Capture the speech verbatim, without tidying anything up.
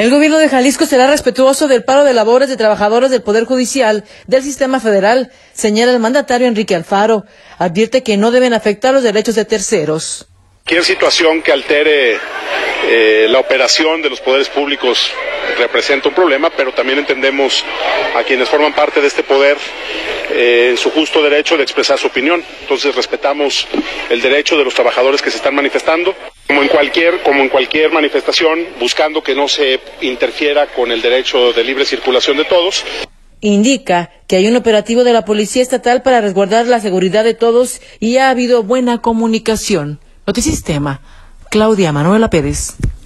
El gobierno de Jalisco será respetuoso del paro de labores de trabajadores del Poder Judicial del Sistema Federal, señala el mandatario Enrique Alfaro. Advierte que no deben afectar los derechos de terceros. Cualquier situación que altere eh, la operación de los poderes públicos representa un problema, pero también entendemos a quienes forman parte de este poder eh, en su justo derecho de expresar su opinión. Entonces respetamos el derecho de los trabajadores que se están manifestando, como en cualquier, como en cualquier manifestación, buscando que no se interfiera con el derecho de libre circulación de todos. Indica que hay un operativo de la Policía Estatal para resguardar la seguridad de todos y ha habido buena comunicación. Notisistema, Claudia Manuela Pérez.